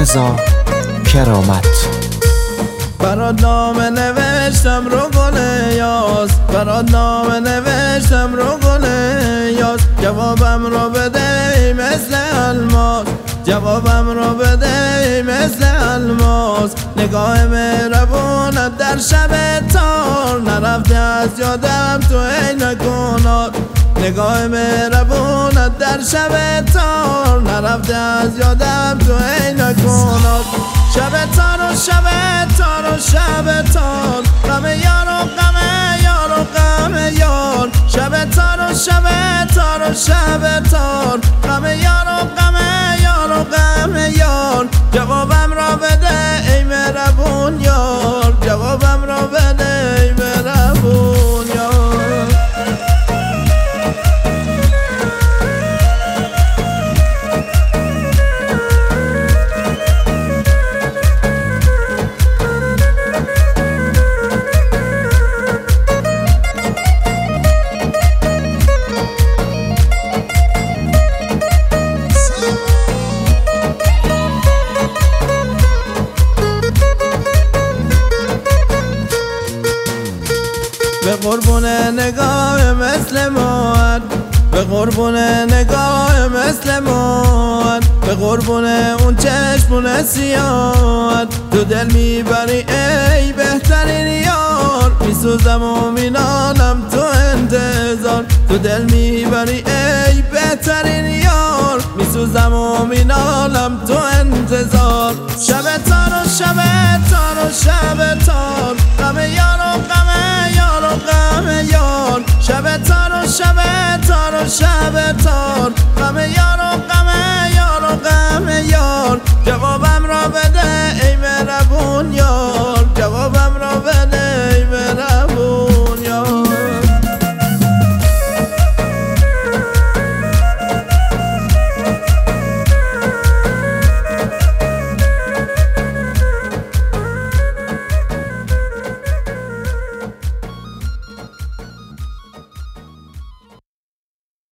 رضا کرامت. برات نامه نوشتم رو گل یاس، برات نامه نوشتم رو گل یاس، جوابم رو بده مثل الماس، جوابم رو بده مثل الماس. نگاه مهربونت در شب تار نرفته از یادم تو عینکونات، نگاه مهربونت در شب تار نرفته از یادم تو عینکونات. شب تار و شب تار و شب تار، غم یار و غم یار و غم یار. شب تار و شب تار و شب تار، غم یار و غم یار و غم یار. جوابم را بده ای مهربون یار، جوابم را بده ای مهربون یار. به قربون نگاه مثل موت، به قربون نگاه مثل موت، به قربون اون چشمون سیاهت. تو دل میبری ای بهترین یار، میسوزم و مینالم تو انتظار. تو دل میبری ای بهترین یار، میسوزم و مینالم تو انتظار. شب تار و شب تار و شب تار، غم یار و غم یار و غم یار.